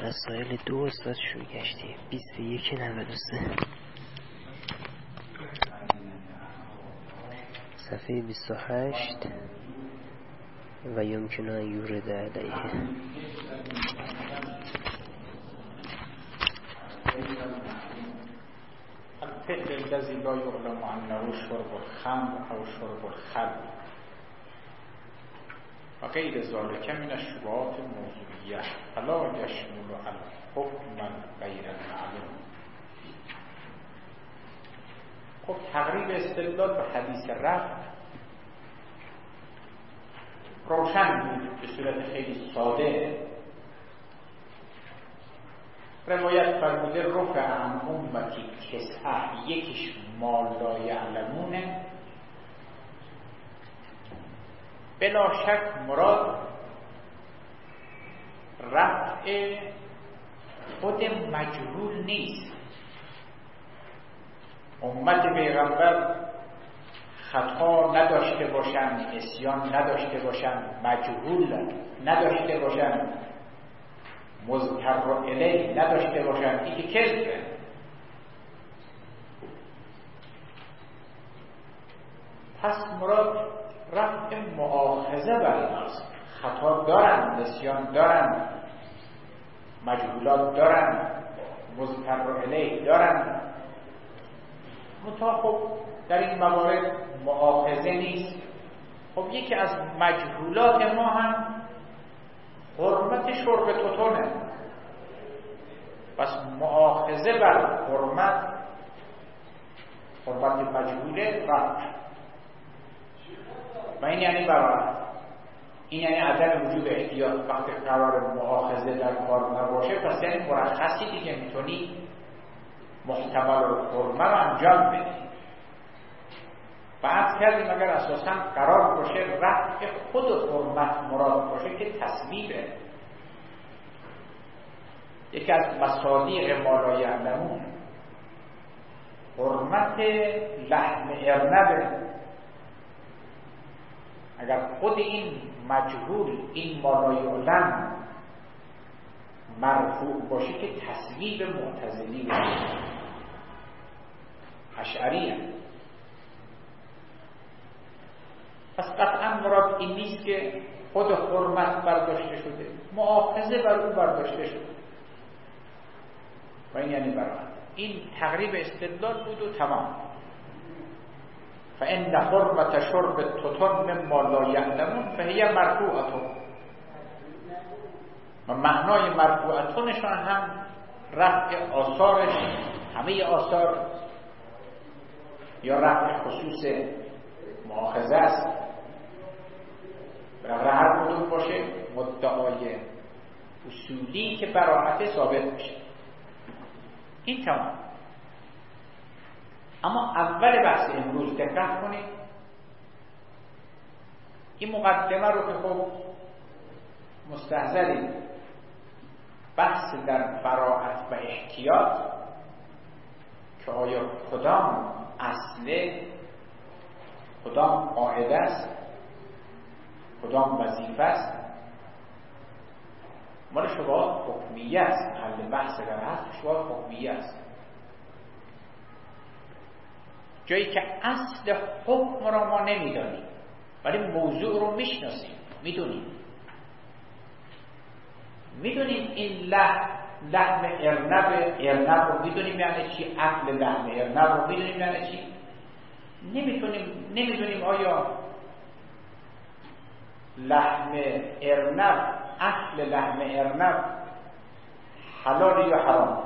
مسائل 2 استاد شروع گشتیم 2193 صفحه 28 و یمکن ان یورد علیه. الفعل الذي لا يعلم عنه شرب الخمر او شرب الخل و غیر ذلك من الشبهات الموضوعیه فلا يشمل الحكم غیر المعلوم. خب تقریب استدلال به حدیث رفع روشن بود به صورت خیلی ساده. روایت فرموده رفع عن امتی کسعه، یکیش ما لا یعلمونه. بلا شک مراد رفع خود مجهول نیست. امت پیغمبر خطا نداشته باشند، عصیان نداشته باشند، مجهول نداشته باشند، مضطر الیه نداشته باشند. این که کذبه. پس مراد رفع مؤاخذه بر ایناست. خطا دارند، عصیان دارند، مجهولات دارند، مضطر الیه دارند. منتها خب در این موارد مؤاخذه نیست. خب یکی از مجهولات ما هم حرمت شرب توتونه. پس مؤاخذه بر حرمت مجهوله رفع. و این یعنی براءت. این یعنی عدم وجود احتیاط. وقتی قرار مؤاخذه در کار نباشه پس یعنی مرخصی دیگه میتونی محتمل حرمه رو انجام بدی. بعد کردیم اگر اساساً قرار باشه رفع خود حرمت مراد باشه که تصویبه. یکی از مصادیق ما لا یعلمون حرمت لحم ارنبه. اگر خود این مجهول، این ما لا یعلم مرفوع باشه که تصویب معتزلی باشه، اشعریه. پس قطعا مراد این نیست که خود حرمت برداشته شده، مؤاخذه بر او برداشته شده. و این یعنی براءت. این تقریب استدلال بود و تمام. فإن حرمت شرب التتن مما لا يعلمون فهي مرفوعة. و معنای مرفوعتونشان هم رفع آثارش، همه آثار، یا رفع خصوص مؤاخذه است. برای هر کدوم باشه مدعای اصولی که براءت ثابت بشه. این تمام. اما اول بحث امروز دقت کنید. این مقدمه رو که خب مستحضرید، بحث در براءت و احتیاط که آیا کدام اصله، کدام قاعده است، کدام وظیفه است، مال شبهات حکمیه است. محل بحث در هست شبهات حکمیه است. جایی که اصل حکم را ما نمیدانیم ولی موضوع رو میشناسیم، میدونیم این لحم ارنب رو میدونیم یعنی چی، اصل لحم ارنب رو میدونیم یعنی چی. نمیدونیم آیا لحم ارنب، اصل لحم ارنب حلال یا حرام.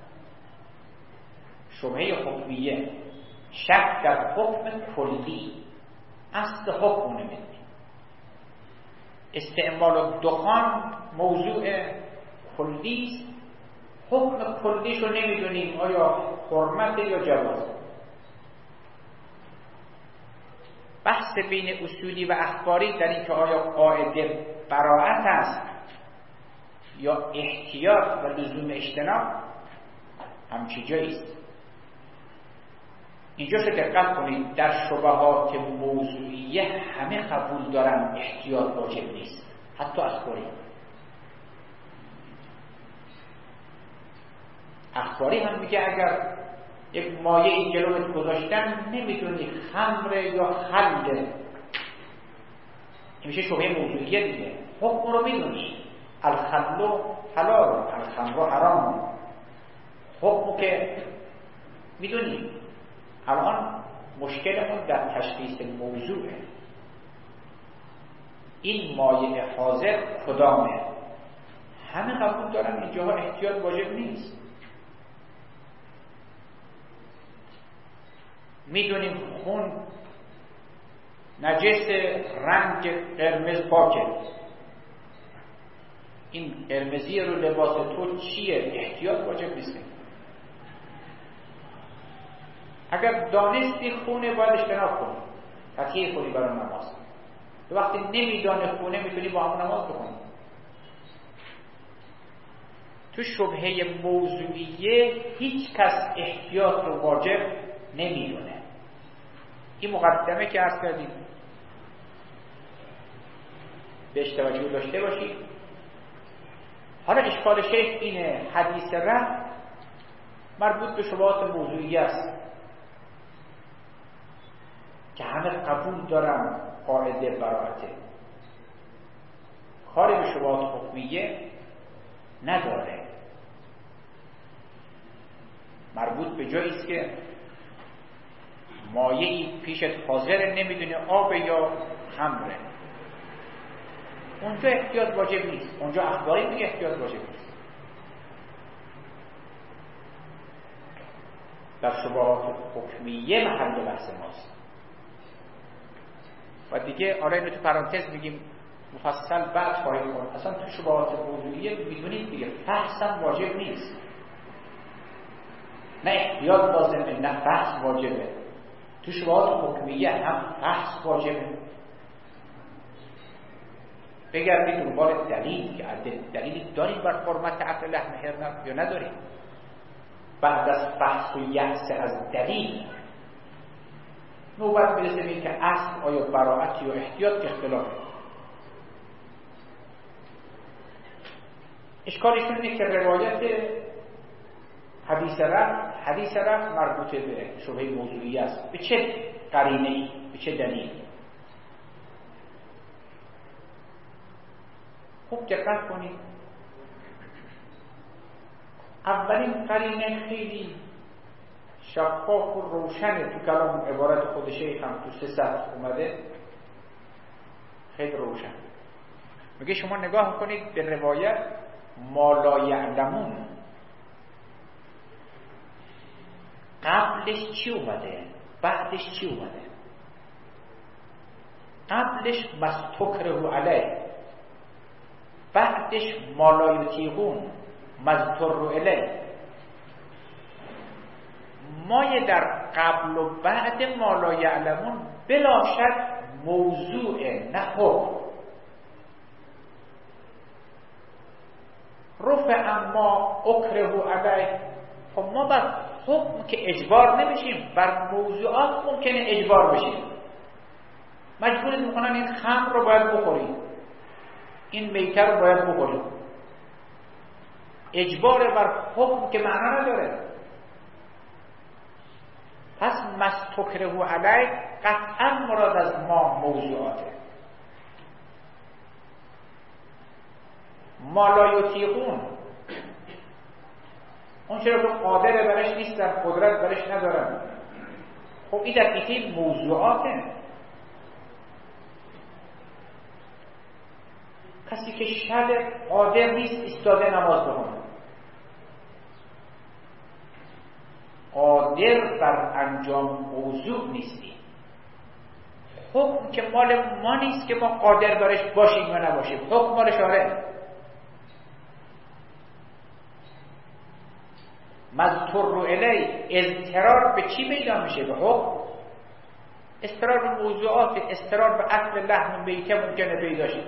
شبهه حکمیه، شک در حکم کلی، اصل حکم نمیدونیم. استعمال دخان موضوع کلی است، حکم کلیش رو نمیدونیم آیا حرمت یا جواز. بحث بین اصولی و اخباری در این که آیا قاعده براءت است یا احتیاط و لزوم اجتناب همچی جاییست. اینجا شو دقت کنید، در شبهات موضوعیه همه قبول دارن احتیاط واجب نیست، حتی اخباری. اخباری هم میگه اگر یک مایعی جلوت گذاشتن نمیدونی خمره یا خله، این میشه شبهه موضوعیه دیگه. حکم رو میدونی، الخل حلال، الخمر حرام، حکم که میدونی. الان مشکلمون در تشخیص موضوعه. این مایع حاضر کدامه؟ همه قبول دارن اینجاها احتیاط واجب نیست. میدونیم خون نجس، رنگ قرمز پاکه، این قرمزی رو لباس تو چیه؟ احتیاط واجب نیست. اگر دانستی خونه باید اجتناب کنی، تطهیر کنی برای نماز. تو وقتی نمیدانی خونه میتونی با همون نماز بکنی. تو شبهه موضوعیه هیچ کس احتیاط رو واجب نمیدونه. این مقدمه که عرض کردیم بهش توجه داشته باشید. حالا اشکال شیخ اینه، حدیث رفع مربوط به شبهات موضوعیه است که همه قبول دارن قاعده براءته، کاری به شبهات حکمیه نداره. مربوط به جایی است که مایعی پیشت حاضر، نمیدونی آب یا خمره، اونجا احتیاط واجب نیست. اونجا اخباری میگه احتیاط واجب نیست. در شبهات حکمیه محل بحث ماست. و دیگه آره اینو تو پرانتز میگیم، مفصل بعد خواهیم کنیم. اصلا تو شبهات موضوعیه میدونید دیگه فحص هم واجب نیست. نه احتیاط لازمه نه فحص واجبه. تو شبهات حکمیه هم فحص واجبه. بگردید دنبال دلیل که دلیلی دارید بر حرمت اکل لحم حرمت یا ندارید. بعد از فحص و یأس از دلیل نوبت میرسه به که اصل آیا براءت یا احتیاط اختلافه. اشکالشون اینه که روایت حدیث رفع مربوط به شبهه موضوعی است. به چه قرینه‌ای؟ به چه دلیل؟ خوب دقت کنید. اولین قرینه خیلی شفاف و روشنه تو کلام عبارت خود شیخ هم تو 3 سطر اومده، خیلی روشن. میگه شما نگاه کنید به روایت ما لا یعلمون، قبلش چی اومده بعدش چی اومده؟ قبلش مستکره علیه، بعدش ما لا یطیقون مضطر الیه. مایه در قبل و بعد ما لا یعلمون بلا شک موضوع نه حکم. رفع اما اکره علیه، خب ما بر حکم که اجبار نمیشیم، بر موضوعات ممکنه اجبار بشیم. مجبورت میکنن این خمر رو باید بخورید، این میته رو باید بخورید. اجبار بر حکم که معنا نداره. پس مستکره علیه قطعا مراد از ما موضوعاته. ما لا یطیقون، اون چرا که قادر برش نیستن، قدرت برش ندارن، خب این در ایتی موضوعاته. کسی که شب قادر نیست ایستاده نماز بخونه، قادر بر انجام موضوع نیستی. حکم که مال ما نیست که ما قادر برش باشیم یا نباشیم، حکم مال شارع. مضطر الی، اضطرار به چی پیدا میشه؟ به حکم. اضطرار به موضوعات، اضطرار به اکل لحم میته ممکنه پیدا شه.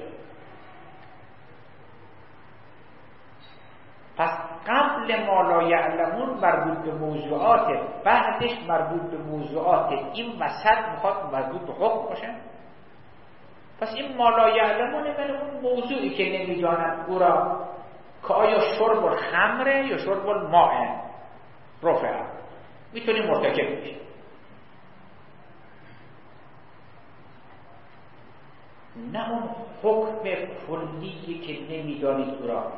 پس قبل ما لا یعلمون مربوط به موضوعات، بعدش مربوط به موضوعات. این وسط میخواد مربوط به حکم باشه. پس این ما لا یعلمون یعنی اون موضوعی که نمیدانند او را که آیا شرب الخمره یا شرب الماء. رفع میتونی مرتکب بشی. نه اون حکم کلیی که نمیدانید او را،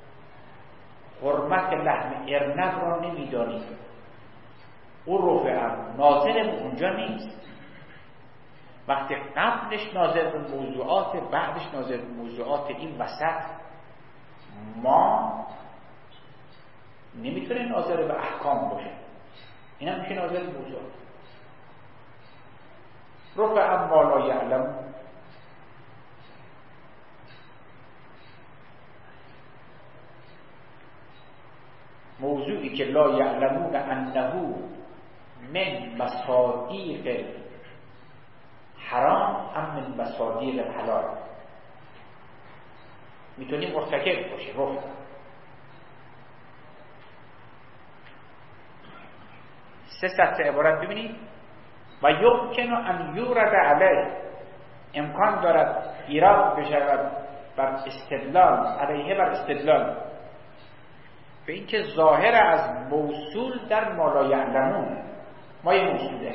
حرمت لحم ارنب را نمیدانید، او رفع ناظر به اونجا نیست. وقتی قبلش ناظر به موضوعات، بعدش ناظر به موضوعات، این وسط ما نمیتونه ناظر به احکام باشه، این هم میشه ناظر به موضوعات. رفع ما لا یعلم، موضوعی که لا یعلمون انه من مصادیق حرام هم من مصادیق حلال، میتونی مرتکب باشی. رفع سه سطح عبارت ببینید. و یمکن ان یورد علیه، امکان دارد ایراد بشود بر استدلال، علیه بر استدلال به اینکه ظاهر از موصول در ما لا یعلمون، ما یه موصوله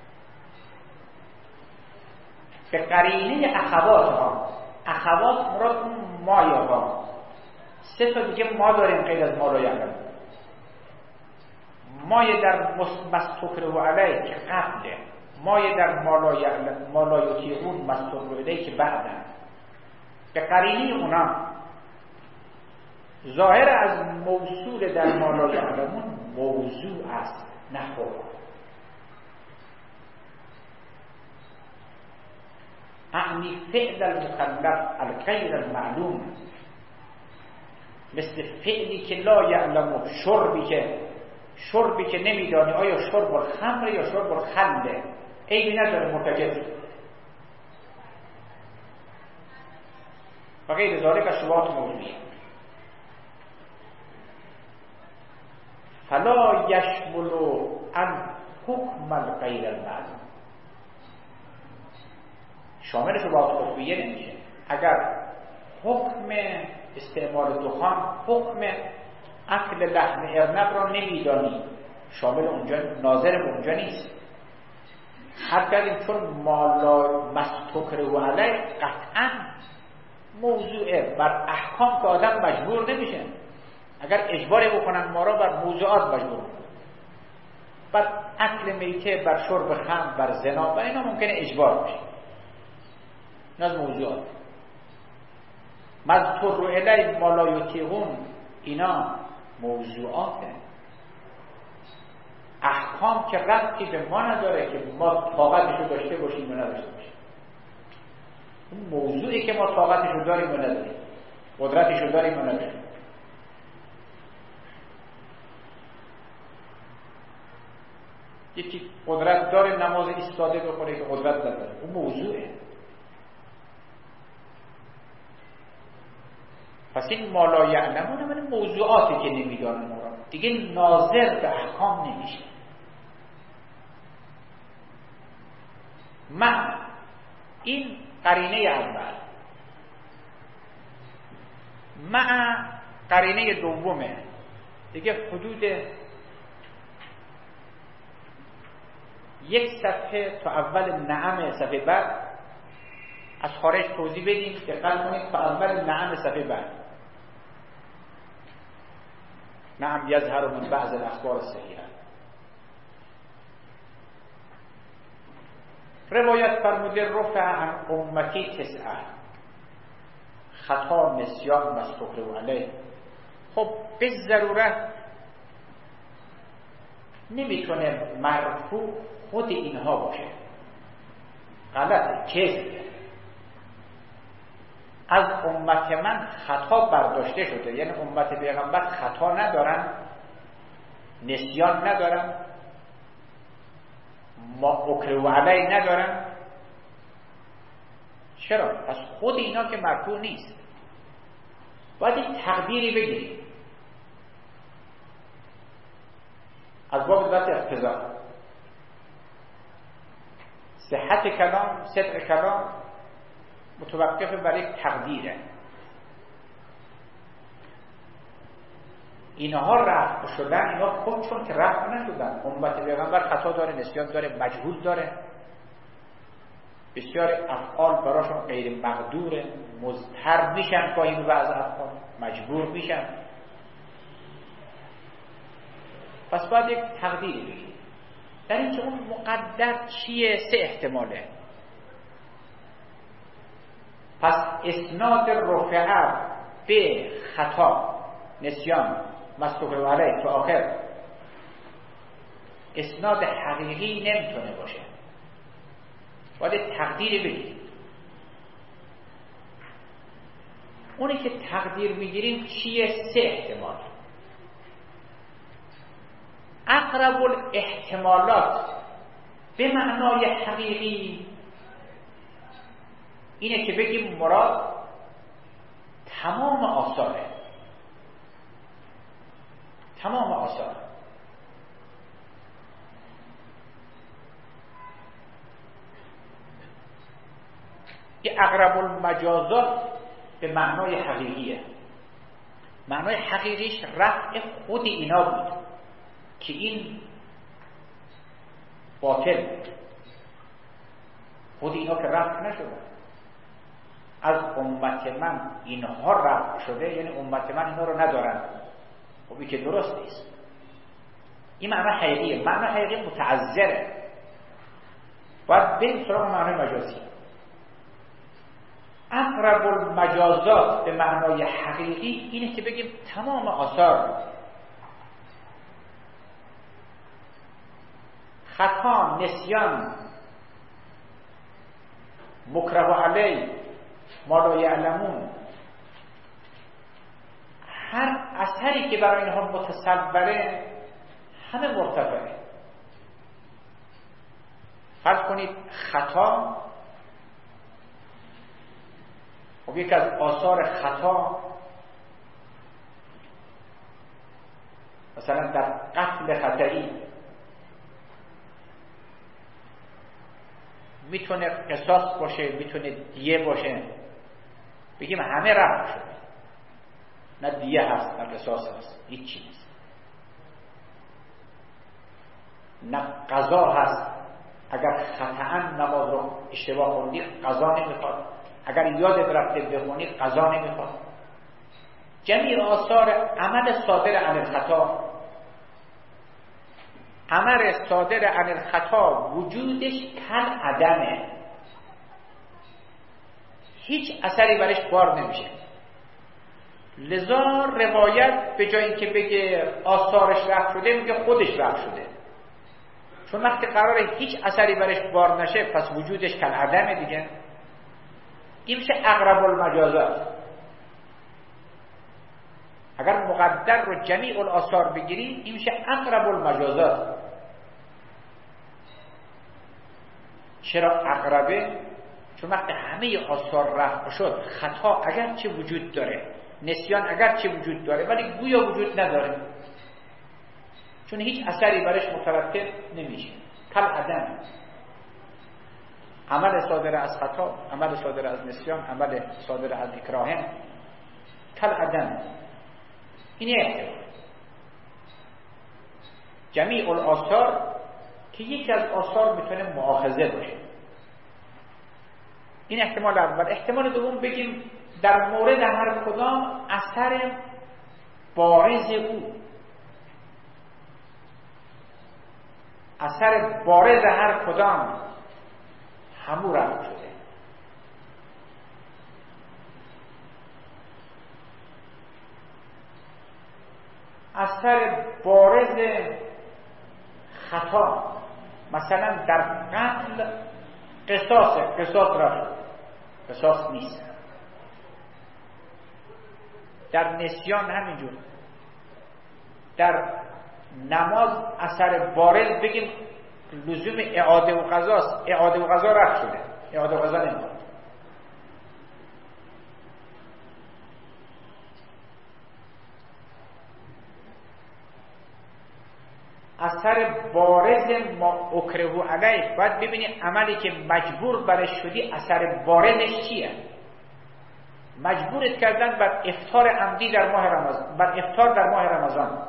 به قرینه اخوات ها، اخوات مراد اون مایه ها، سه تا دیگه ما داریم غیر از ما لا یعلمون. مایه در مستقر و علیه که قبله، مایه در ما لا یطیقون مستقر و علیه که بعده. به قرینه اونا ظاهر از موصول در ما لا یعلمون موضوع است، نه حکم. اعنی فعل المکلف الغیر المعلوم، مثل فعلی که لا یعلمون، شربی که نمیدانی آیا شرب الخمر یا شرب الخمره، عیبی نداره مرتکب و غیر ذالک از شبهات موضوعی. فلا یشمل ان حکم الغیر المعلوم، شامل شبهات خفیه نمیشه. اگر حکم استعمال دخان، حکم اکل لحم ارنب را نمیدانی، شامل اونجا، ناظر به اونجا نیست. حتی این چون مالا مستکر و علیه قطعا موضوعه بر احکام که آدم مجبور نمیشه. اگر اجباری بکنن ما را بر موضوعات مجبور کنن، بر اکل میته، بر شرب خمر، بر زنا، بر اینا ممکنه اجبار باشه، این از موضوعات. مذکور الیه ما لا یطیقون، اینا موضوعاته، احکام که ربطی به ما نداره که ما طاقتشو داشته باشیم و نداشته باشیم. اون موضوعی که ما طاقتشو داریم و نداریم، قدرتشو داریم و نداریم. یکی قدرت داره نماز ایستاده بخوره که قدرت نداره، اون موضوعه. پس این ما لا یعلمون من موضوعاتی که نمیدانن ما را، دیگه ناظر به احکام نمیشه. این قرینه اول. قرینه دومه دیگه حدود یک صفحه تا اول نعم صفحه بعد از خارج توضیح بدیم، دقت کنید تا اول نعم صفحه بعد. نعم یظهر من بعض الاخبار الصحیحه. روایت فرموده رفع عن امتی تسعه، خطا، نسیان، مستقر علیه. خب به ضرورت نمیتونه مرفوع خود اینها باشه، غلطه، کذبه. از امت من خطا برداشته شده، یعنی امت پیغمبر خطا ندارن، نسیان ندارن، مستقر علیه ندارن. چرا؟ از خود اینا که مرفوع نیست. باید این تقدیری بگیریم از باب ذات اقتضا. صحت کلام، صدق کلام متوقف بر یک تقدیره. اینها رفع شدن، اینا خود چون که رفع نشدن. امت پیغمبر خطا داره، نسیان داره، مجهول داره، بسیار افعال براشون غیر مقدوره، مضطر میشن با این وضع افعال، مجبور میشن. پس باید یک تقدیری بگیریم در این که اون مقدر چیه. 3 احتماله. پس اسناد رفعه به خطا، نسیان، مستوفه علیه تا آخر اسناد حقیقی نمیتونه باشه. باید تقدیری بگیریم. اونی که تقدیر میگیریم چیه؟ 3 احتمال. اقرب الاحتمالات به معنای حقیقی اینه که بگیم مراد تمام آثاره، تمام آثار. یه اقرب المجازات به معنای حقیقیه. معنای حقیقیش رفع خود اینا بود که این باطل، خود اینا که رفع نشده. از امت من اینها رفع شده، یعنی امت من اینا رو ندارن. خب این که درست نیست. این معنی حقیقیه. معنی حقیقی متعذره. باید بریم سراغ معنی مجازی. اقرب المجازات به معنای حقیقی اینه که بگیم تمام آثار، خطا، نسیان، مکره علی، ما لا یعلمون، هر اثری که برای اینها متصوره همه مرتفعه. فرض کنید خطا، خب یک از آثار خطا مثلا در قتل خطایی میتونه قصاص باشه، میتونه دیه باشه. بگیم همه رفع شده، نه دیه هست نه قصاص هست، هیچ نیست. نه قضا هست، اگر خطأ نماز رو اشتباه خوندی قضا نمیخواد، اگر یادت رفته بخونی قضا نمیخواد. جمعی آثار عمل صادر عن الخطا، عمل صادر عن الخطا وجودش کل عدمه، هیچ اثری برش بار نمیشه. لذا روایت به جای اینکه بگه آثارش رفع شده میگه خودش رفع شده، چون وقتی قراره هیچ اثری برش بار نشه پس وجودش کل عدمه دیگه. این میشه اقرب المجازات. اگر مقدر رو جمیع الآثار بگیریم این میشه اقرب المجازات. چرا اقربه؟ چون وقتی همه آثار رفع شد، خطا اگرچه وجود داره، نسیان اگرچه وجود داره، ولی گویا وجود نداره، چون هیچ اثری برش مترتب نمیشه، کل عدم. عمل صادر از خطا، عمل صادر از نسیان، عمل صادر از اکراه، کل عدم. این احتمال. جمیع الآثار که یکی از آثار میتونه مؤاخذه باشه، این احتمال اول. احتمال دوم بگیم در مورد هر کدام اثر بارز او، اثر بارز هر کدام همو رفع شده. اثر بارز خطا مثلا در قتل قصاص رفت، قصاص نیست. در نسیان همینجور. در نماز اثر بارز بگیم لزوم اعاده و قضاست، اعاده و قضا رفت شده، اعاده و قضا نمیاد. اثر بارز ما اکره علیه، باید ببینی عملی که مجبور برش شدی اثر بارزش چیه. مجبورت کردن بر افطار عمدی در ماه رمضان، بر افطار در ماه رمضان.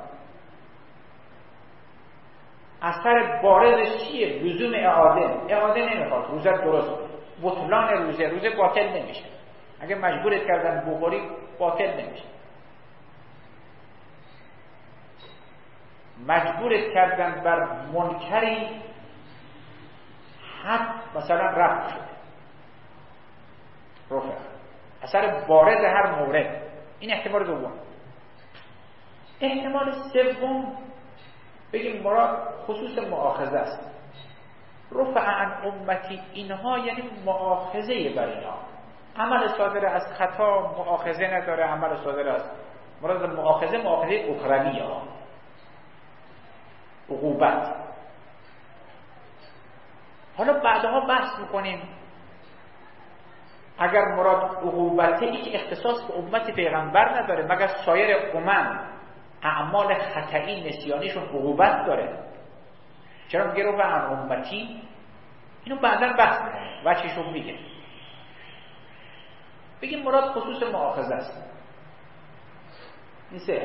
اثر بارزش چیه؟ لزوم اعاده نمیخواد. روزه درست، بطلان روزه باطل نمیشه. اگه مجبورت کردن بخوری باطل نمیشه. مجبورت کردن بر منکری حد مثلا رفع شده، رفع، اثر بارز هر مورد. این احتمال دوم. احتمال سوم بگیم مراد خصوص مؤاخذه است. رفع عن امتی، اینها یعنی مؤاخذه بر اینها. عمل صادر از خطا مؤاخذه نداره، عمل صادر از مراد مؤاخذه اخرویه ها، عقوبت. حالا بعدها بحث میکنیم اگر مراد عقوبته ای که اختصاص به امت پیغمبر نداره، مگر سایر امم اعمال خطئی نسیانیشون عقوبت داره؟ چرا میگه رفع عن امتی؟ اینو بعدا بحث میکنیم، وجهشون میگه. بگیم مراد خصوص مؤاخذه است. این سه.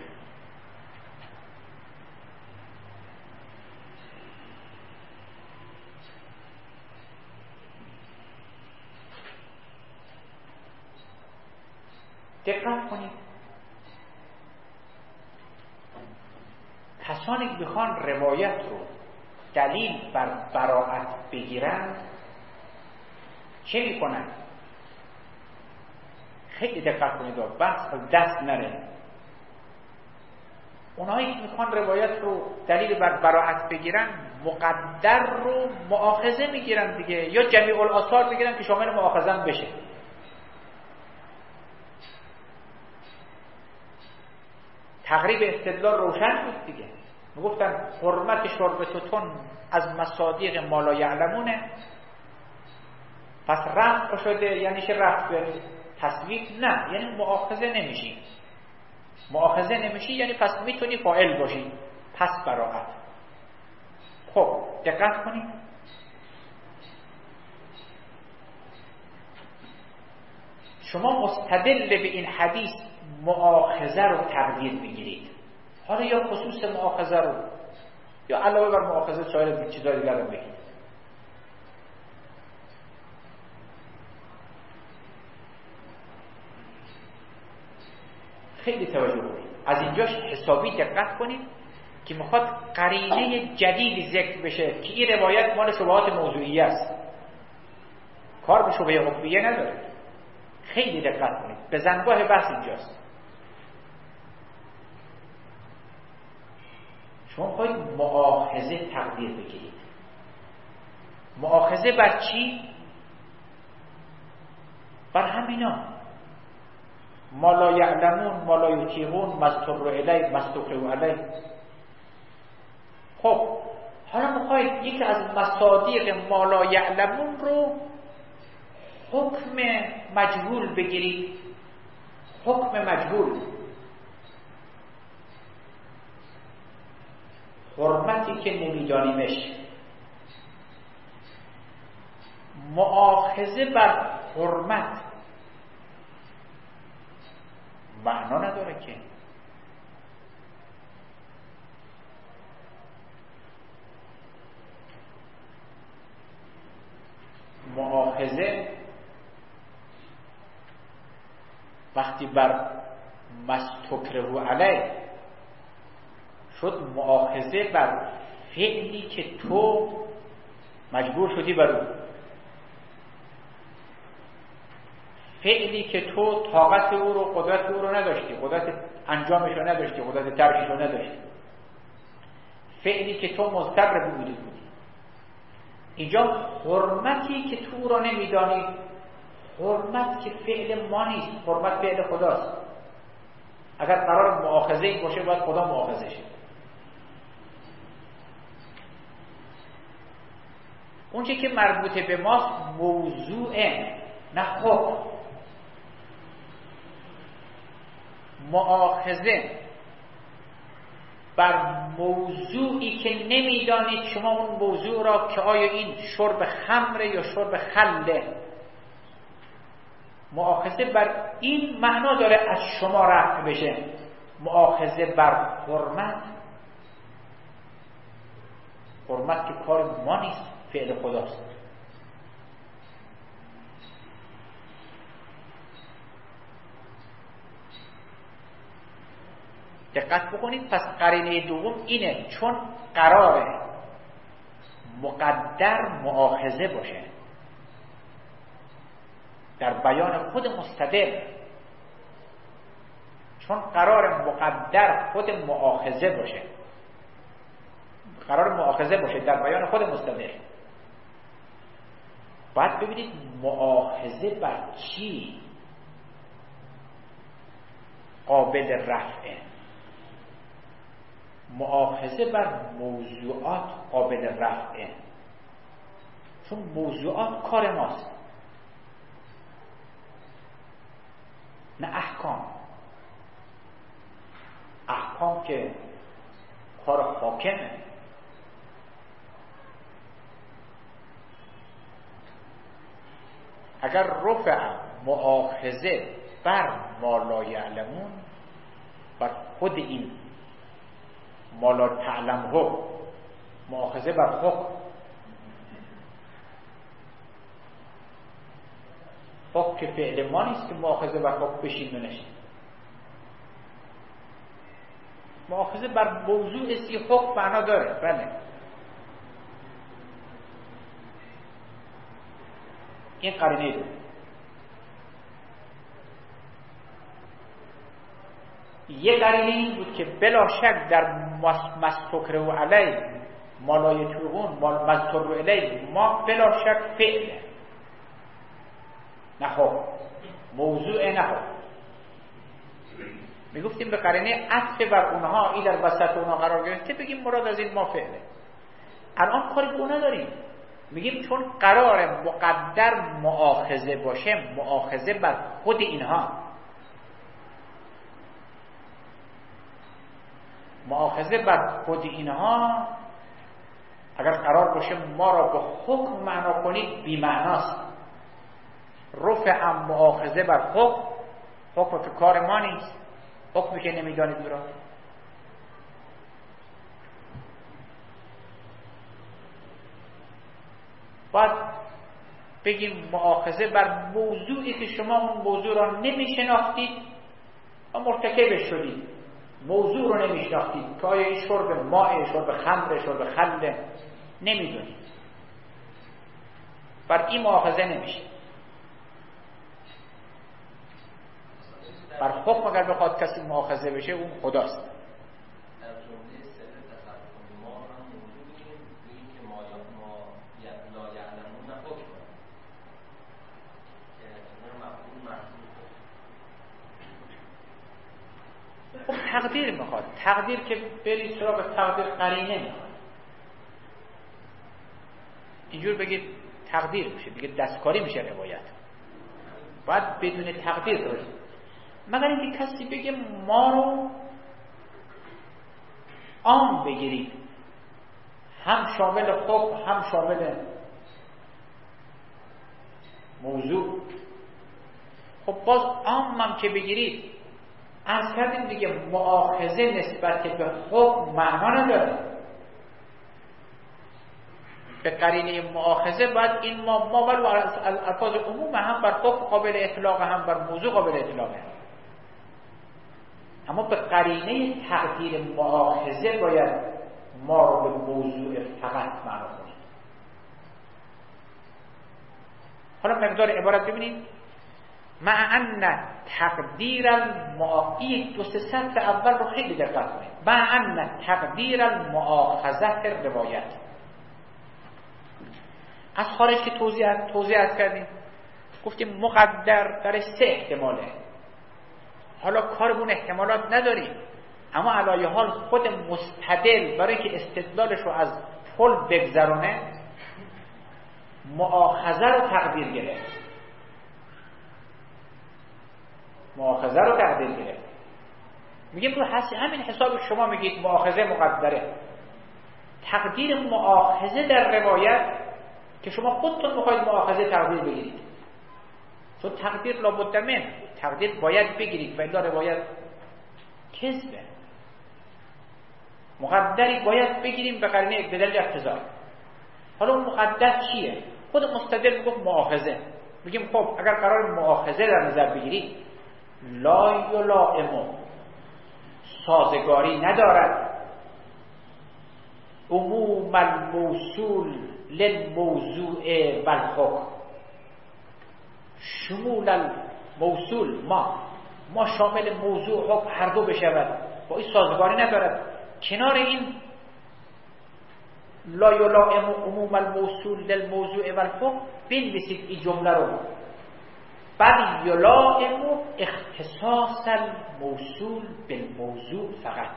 دقت کنید، کسانی که بخوان روایت رو دلیل بر براءت بگیرن چه میکنن؟ خیلی دقت کنید و بحث از دست نره. اونایی که میخوان روایت رو دلیل بر براءت بگیرن مقدر رو مؤاخذه میگیرن دیگه، یا جمیع الآثار بگیرن که شامل مؤاخذه بشه. تقریب استدلال روشن بود دیگه. میگفتن حرمت شرب توتون از مصادیق ما لا یعلمونه، پس رفع شده. یعنی چه رفع؟ تصویب؟ نه، یعنی مؤاخذه نمیشی. مؤاخذه نمیشی یعنی پس میتونی فاعل باشی، پس براءت. خب دقت کنید، شما مستدل به این حدیث مؤاخذه رو تقدیر میگیرید. حالا یا خصوص مؤاخذه رو یا علاوه بر مؤاخذه سایر چیزای دیگر رو بگید. خیلی توجه کنید، از اینجاش حسابی دقت کنید که میخواد قرینه جدید ذکر بشه که این روایت مال شبهات موضوعی است، کار به شبهه حکمیه نداره. خیلی دقت کنید، به زنگاه بحث اینجاست. شما باید مؤاخذه تقدیر بگیرید. مؤاخذه بر چی؟ بر همینا، ما لا یعلمون، ما لا یطیقون، مستقر الیه، مستقر علیه. خب حالا میخواید یکی از مصادیق ما لا یعلمون رو حکم مجهول بگیرید. حکم مجهول، حرمتی که نمیدانیمش. مؤاخذه بر حرمت معنا نداره که. مؤاخذه وقتی بر مستکره علیه شد، مؤاخذه بر فعلی که تو مجبور شدی بر اون، فعلی که تو طاقت او رو، قدرت او رو نداشتی، قدرت انجامش رو نداشتی، قدرت ترکش رو نداشتی، فعلی که تو مضطر بودی. اینجا حرمتی که تو رو نمیدانی، حرمت که فعل ما نیست، حرمت فعل خداست. اگر قرار مؤاخذه ای باشه باید خدا مؤاخذه شه. اون چی که مربوط به ماست موضوعه، نه حکم. مؤاخذه بر موضوعی که نمیدانید شما اون موضوع را که آیا این شرب خمره یا شرب خله، مؤاخذه بر این معنا داره از شما رفع بشه. مؤاخذه بر حرمت، حرمت که کار ما نیست، فعل خداست. دقت بکنید. پس قرینه دوم اینه، چون قراره مقدر مؤاخذه باشه در بیان خود مستدل، چون قرار مقدر خود مؤاخذه باشه، قرار مؤاخذه باشه در بیان خود مستدل، باید ببینید مؤاخذه بر چی قابل رفعه. مؤاخذه بر موضوعات قابل رفعه، چون موضوعات کار ماست نه احکام. احکام که کار حاکمه. اگر رفع مؤاخذه بر ما لا یعلمون، بر خود این ما لا تعلمه، مؤاخذه بر حکم، حکم که فعل ما نیست که مؤاخذه بر حکم بشیم و نشیم. مؤاخذه بر موضوع سی حکم معنا داره، بله. این قرینه دو. یه قرینه این بود که بلا شک در مستکر و علی ما لا یطیقون، مستکر علی ما بلا شک فعله نه حکم، موضوع نه حکم. میگفتیم به قرینه عطف بر اونها، این در وسط اونها قرار گرفته، بگیم مراد از این ما فعله. الان کاری به اون نداریم، میگیم چون قرار مقدر مؤاخذه باشه، مؤاخذه بر خود اینها، مؤاخذه بر خود اینها اگر قرار باشه ما را به حکم معنا کنید بی معناست. رفع مؤاخذه بر حکم، حکم که کار ما نیست، حکمی که نمیدانید را. باید بگیم مؤاخذه بر موضوعی که شما اون موضوع را نمیشناختید و مرتکبش شدید. موضوع رو نمیشناختید که آیا این شرب ماء، شرب خمر، شرب خل، نمیدونید، بر این مؤاخذه نمیشه. بر حکم اگر بخواد کسی مؤاخذه بشه اون خداست. خب تقدیر میخواد، تقدیر که برید سراغ تقدیر قرینه میخواد. اینجور بگید تقدیر میشه، بگید دستکاری میشه روایت، باید بدون تقدیر دارید. مگر اینکه کسی بگه ما رو عام بگیرید، هم شامل حکم هم شامل موضوع. خب باز عام هم که بگیرید، عرض کردیم دیگه مؤاخذه نسبت به حکم معنا نداره. به قرینه مؤاخذه باید این ما ولو الفاظ عموم هم بر حکم قابل اطلاق هم بر موضوع قابل اطلاقه، اما به قرینه تقدیر مؤاخذه باید ما رو به موضوع فقط معنا کنیم. حالا مقدار عبارت ببینید. مع ان تقدیر المؤاخذه، دو سه سطر اول رو خیلی دقت کنید. مع ان تقدیر المؤاخذه روایت، از خارج که توضیح کردیم، گفتیم مقدر در سه احتماله. حالا کار بون احتمالات نداریم، اما علایه حال خود مستدل برای که استدلالش رو از پل بگذرونه مؤاخذه رو تقدیر گرفت. مؤاخذه رو تقدیر گرفت. میگیم رو همین حساب شما میگید مؤاخذه مقدره، تقدیر مؤاخذه در روایت که شما خودتون میخواید مؤاخذه تقدیر بگیرید. چون تقدیر لابد من، تقدیر باید بگیرید و الا روایت کذبه. مقدری باید بگیریم به قرینه بدل اقتضا. حالا اون مقدر چیه؟ خود مستدل میگه مؤاخذه. میگیم خب اگر قرار مؤاخذه در نظر بگیرید، لا یلائم سازگاری ندارد عموم الموصول للموضوع والحکم، شمول الموصول ما شامل موضوع حکم هر دو بشود، با این سازگاری ندارد. کنار این لا یلائم عموم الموصول للموضوع والحکم بنویسید این جمله رو، بل یلائم اختصاص الموصول بالموضوع فقط.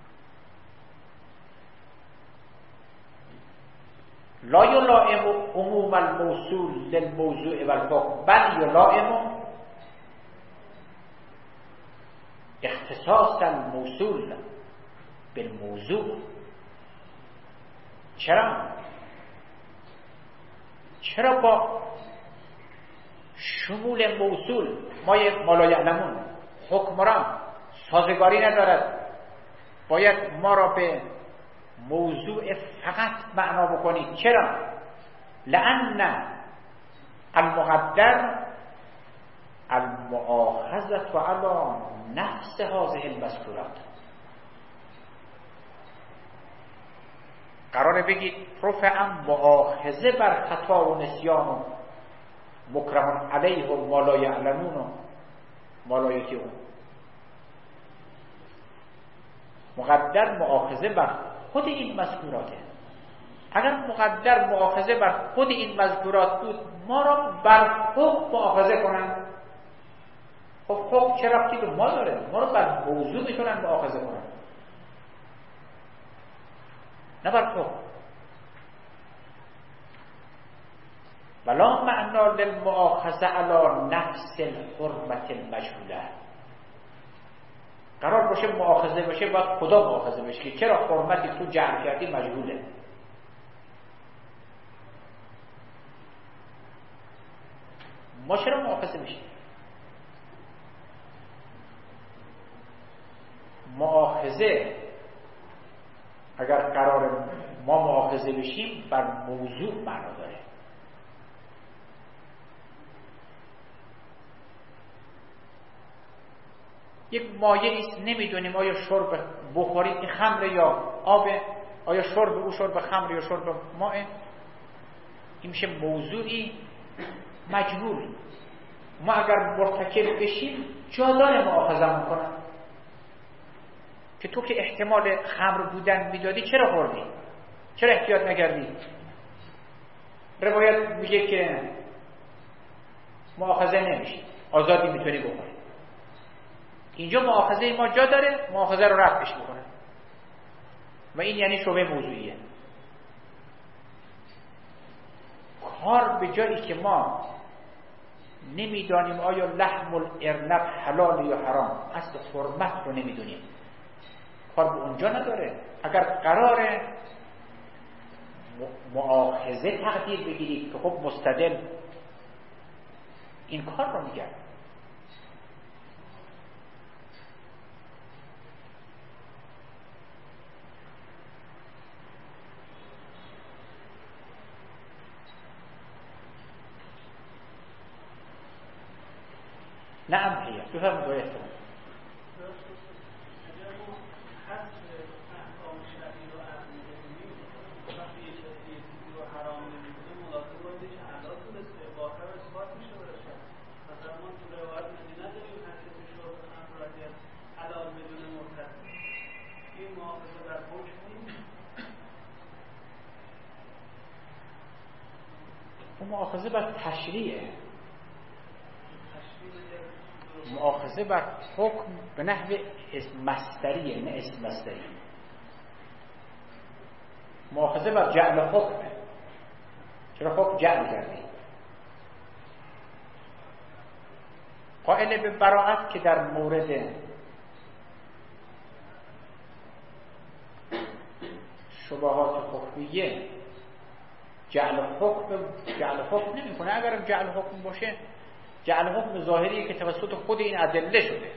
لا یلائم عموم الموصول للموضوع والحکم بل یلائم اختصاص الموصول بالموضوع. چرا با شمول موصول ما لا یعلمون حکم را سازگاری ندارد، باید ما را به موضوع فقط معنا بکنید؟ چرا؟ لأن المقدر المؤاخذة على نفس هذه المذکورات. قراره بگید رفع مؤاخذه بر خطا و نسیان و مکرم علیه و ما لا یعلمون و ما لا یطیعون. مقدر مؤاخذه بر خود این مذکوراته. اگر مقدر مؤاخذه بر خود این مذکورات بود، ما را بر حکم مؤاخذه کنند. خب حکم چه ربطی به ما داره؟ ما را بر موضوع میتونن مؤاخذه کنند، نه بر حکم. ولا معنا للمؤاخذه علی نفس الحرمة المجهوله. قرار باشه مؤاخذه بشه باید خدا مؤاخذه بشه که چرا حرمتی تو جمع کردی مجهوله. ما چرا مؤاخذه میشیم؟ مؤاخذه اگر قرار ما مؤاخذه بشیم بر موضوع معنا داره. یک مایه است نمیدونیم آیا شرب بخورید این خمر یا آبه، آیا شرب او شرب خمر یا شرب ماء. این میشه موضوعی مجهول. ما اگر مرتکب بشیم جا داره مؤاخذه میکنن که تو که احتمال خمر بودن میدادی چرا خوردی؟ چرا احتیاط نکردی؟ روایت میگه که مؤاخذه نمیشی، آزادی میتونی بخوری. اینجا مؤاخذه ما جا داره، مؤاخذه رو رفعش میکنه و این یعنی شبهه موضوعیه. کار به جایی که ما نمیدانیم آیا لحم الارنب حلال یا حرام، اصل حرمت رو نمیدونیم، کار به اونجا نداره. اگر قرار مؤاخذه تقدیر بگیرید که خب مستدل این کار رو میگه. نعم هي بفهم باید مؤاخذه بر تشریعه، مؤاخذه بر حکم به نحو مصدریه، نه اسم مصدری. مؤاخذه بر جعل حکمه، چرا حکم جعل کردی؟ قائل به براءت که در مورد شبهات حکمیه جعل حکم نمی کنه. اگرم جعل حکم باشه جعل حکم ظاهری که توسط خود این ادله شده.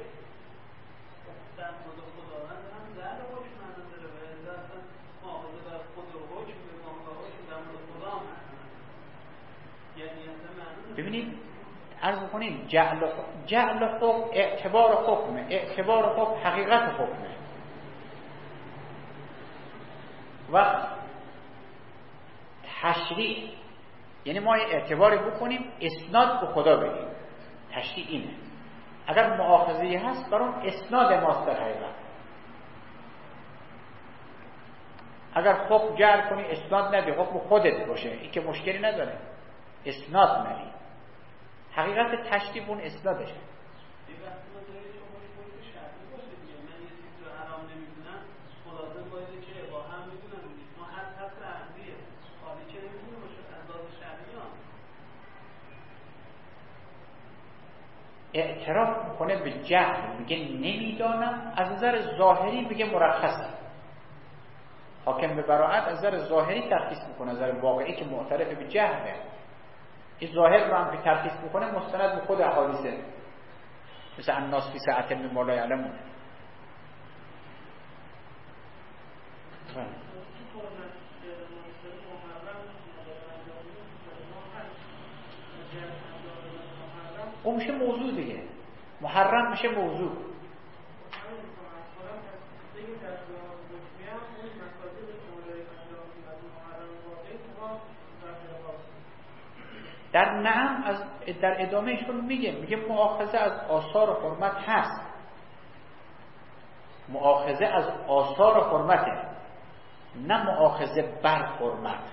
ببینید عرض کنیم جعل حکم اعتبار حکمه، اعتبار حکم حقیقت حکمه. و تشریع یعنی ما اعتباری بکنیم اسناد به خدا بگیم. تشریع اینه. اگر مؤاخذه‌ای هست برام اسناد ماست در حقیقت. اگر حکم جعل کنی اسناد ندی، حکم خودت باشه، این که مشکلی نداره، اسناد ندی. حقیقت تشریع اون اسنادشه. اعتراف میکنه به جهل، میگه نمیدانم، از نظر ظاهری میگه مرخصه. حاکم به براءت از نظر ظاهری ترخیص میکنه، از نظر واقعی که معترف به جهله. این ظاهر رو هم که ترخیص میکنه مستند به خود احادیثه، مثل الناس فی سعة من ما لا یعلمون. اون میشه موضوع دیگه، محرم میشه موضوع. در نعم در ادامهشون میگه مؤاخذه از آثار حرمت هست. مؤاخذه از آثار حرمته، نه مؤاخذه بر حرمت.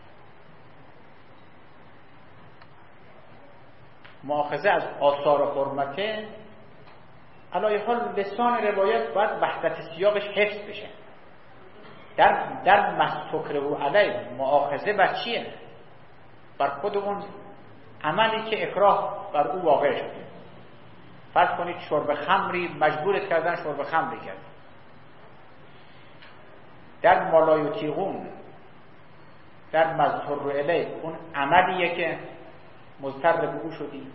مؤاخذه از آثار حرمته علی حال لسان روایت باید وحدت سیاقش حفظ بشه. در مستکره علی مؤاخذه بر چیه؟ بر خود اون عملی که اکراه بر او واقع شده. فرض کنید شرب خمری مجبورت کردن شرب خمری کرد. در مالایوتیقون در مضطر الیه اون عملیه که مضطر به او شدی،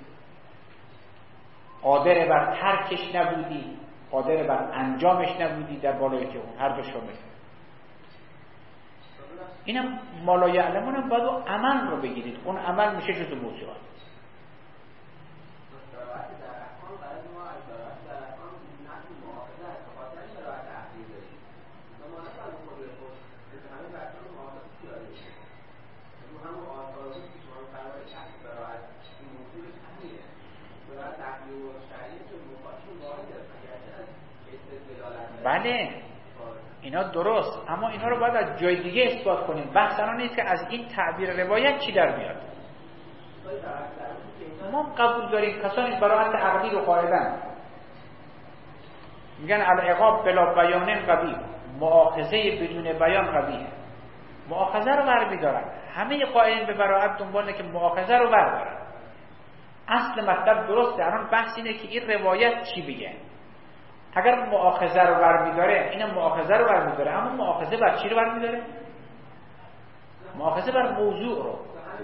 قادر بر ترکش نبودی، قادر بر انجامش نبودی، در مالایوتیقون هر دو شامل. اینم مالایعلمون هم باید عمل رو بگیرید، اون عمل میشه جزء موضوعات. بله اینا درست، اما اینا رو باید از جای دیگه اثبات کنیم. بحث الان نیست که از این تعبیر روایت چی در میاد. ما قبول داریم کسانی براءت عقلی رو قائلن، میگن العقاب بلا بیان قبیح، مؤاخذه بدون بیان قبیحه. مؤاخذه رو برمی‌دارن، همه قائلین به براءت دنباله که مؤاخذه رو بردارن. اصل مطلب درسته. الان بحث اینه که این روایت چی بگه. اگر مؤاخذه رو برمی‌داره، اینم مؤاخذه رو برمی‌داره، اما مؤاخذه بر چی رو برمی‌داره؟ مؤاخذه بر موضوع رو.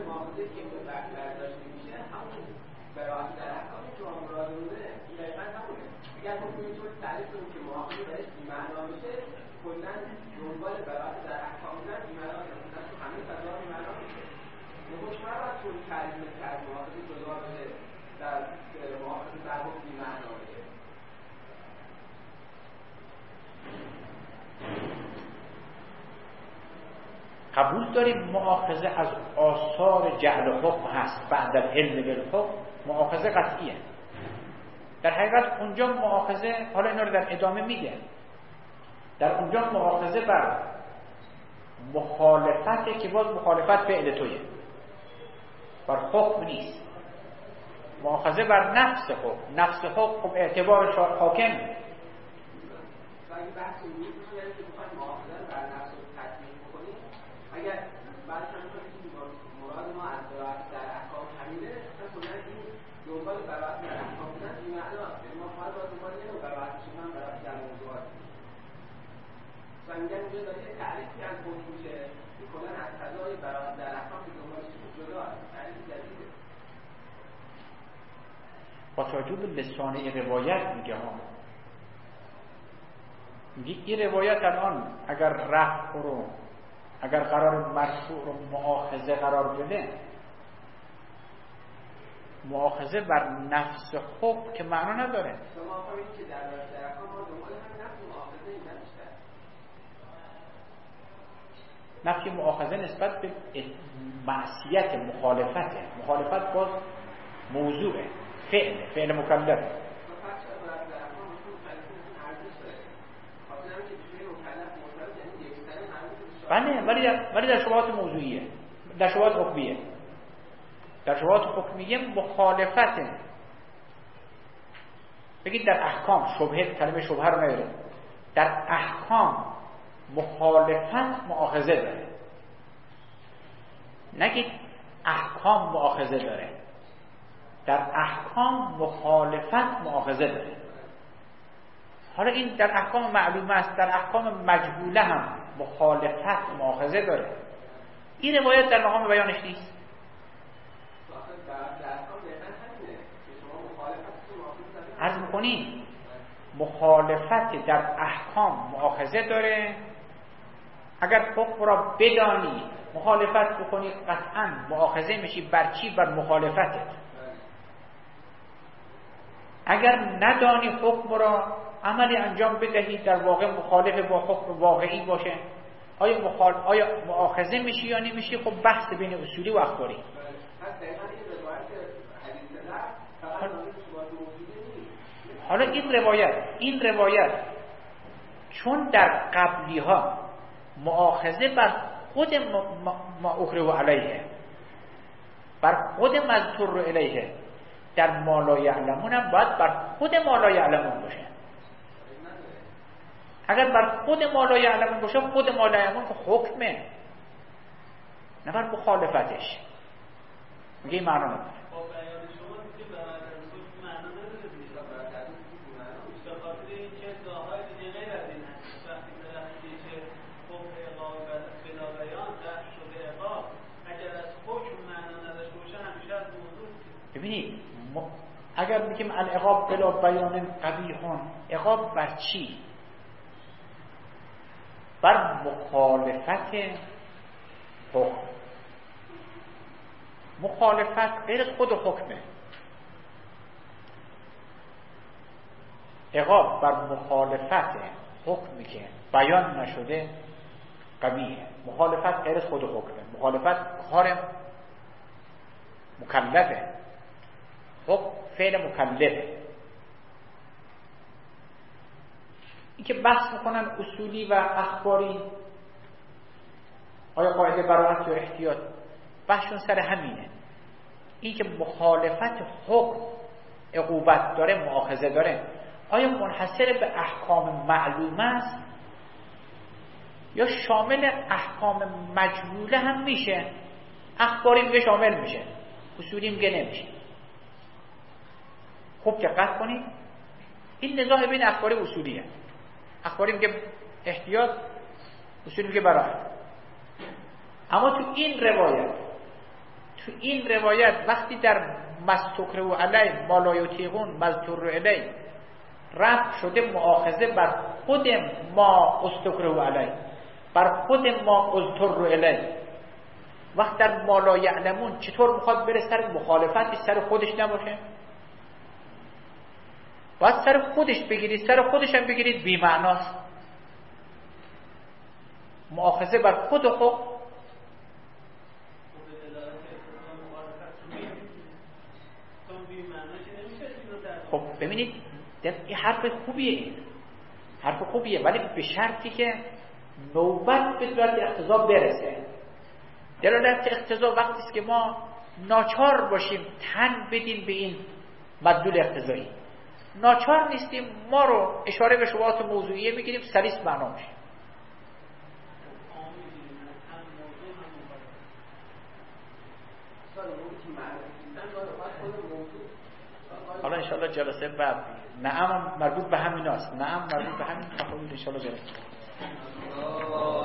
قبول داریم مؤاخذه از آثار جعل حکم هست. بعد العلم بالحکم مؤاخذه قطعیه. در حقیقت اونجا مؤاخذه، حالا اینا رو در ادامه میگه، در اونجا مؤاخذه بر مخالفته که باز مخالفت فعل تویه، بر حکم نیست. مؤاخذه بر نفس حکم، نفس حکم اعتبار حاکم. اگر بعد مراد ما از براءت در احکام همینه، مثلا این دنبال براءت در احکام بودن این معناست. ما فقط باید دنبال اینه براءت شدن براءت در موضوعات. و میگن اینجا داره یه تعریفی از حکم میشه که کلا از قضای براءت در احکام که دنبالش جدا است. تعریف جدیده. با توجه به لسانه روایت میگه ها، میگه این روایت الان اگر رفع رو، اگر قرار مرفوع رو مؤاخذه قرار بده، مؤاخذه بر نفس حکم که معنا نداره. شما فهمید که در احکام ما دنبال هم نفس مؤاخذه این نمیشه. نفی مؤاخذه نسبت به معصیت، مخالفت باز موضوعه، فعل مکلف. بله، ولی در شبهات موضوعیه، در شبهات حکمیه. در شبهات حکمیه مخالفته. بگید در احکام شبهه، کلمه شبهه رو نداره، در احکام مخالفت مؤاخذه داره. نگید احکام مؤاخذه داره، در احکام مخالفت مؤاخذه داره. حالا این در احکام معلومه است، در احکام مجهوله هم مخالفت مؤاخذه داره. این روایت در مقام بیانش نیست. عرض می‌کنیم مخالفت در احکام مؤاخذه داره. اگر حکم را بدانی مخالفت بکنی قطعا مؤاخذه میشی. بر چی؟ بر مخالفتت. اگر ندانی حکم را عملی انجام بدهی در واقع مخالف با حکم واقعی باشه، آیا مؤاخذه میشی یا نمیشی؟ خب بحث بین اصولی و اخباری. حالا این روایت چون در قبلی ها مؤاخذه بر خود ما اکره علیه، بر خود مذکور الیه، در ما لا یعلمون هم باید بر خود ما لا یعلمون باشه. اگر بر خود ما لا یعلمون باشه، خود ما لا یعلمون که حکمه، نه بر مخالفتش. میگه این معنا نداره. ببینید اگر میگیم العقاب بلا بیان قبیحون، عقاب بر چی؟ بر مخالفت حکم. مخالفت غیر از خود حکمه. عقاب بر مخالفت حکمی که بیان نشده قبیحه. مخالفت غیر از خود حکمه. مخالفت کار مکلفه، حکم فعل مکلفه. این که بحث میکنن اصولی و اخباری، آیا قاعده براءت یا احتیاط، بحثشون سر همینه. این که مخالفت حکم عقوبت داره، مؤاخذه داره، آیا منحصر به احکام معلومه است یا شامل احکام مجهوله هم میشه؟ اخباری میگه شامل میشه، اصولی میگه نمیشه. خوب دقت کنید، این نزاع بین اخباری و اصولیه. اخباری میگه احتیاط، اصولی میگه براءت. اما تو این روایت وقتی در مستکره علی ما لا یطیقون مذکور علی رفع شده مؤاخذه بر خود ما استکره علی، بر خود ما اذکر علی. وقت در ما لا یعلمون چطور میخواد بره سر مخالفتش، سر خودش نباشه؟ باید سر خودش بگیرید، سر خودش هم بگیرید بی معناست. مؤاخذه بر خود حکم. خب ببینید این حرف خوبیه، حرف خوبیه، ولی به شرطی که نوبت به دلالت اقتضا برسه. دلالت اقتضا وقتی است که ما ناچار باشیم تن بدیم به این مدلول اقتضایی. ناچار نیستیم، ما رو اشاره به شبهات موضوعیه میگیریم، سلیس معنا میشه. حالا انشاءالله جلسه بعد نعم مربوط به همین است، نعم مربوط به همین، خب انشاءالله جلسه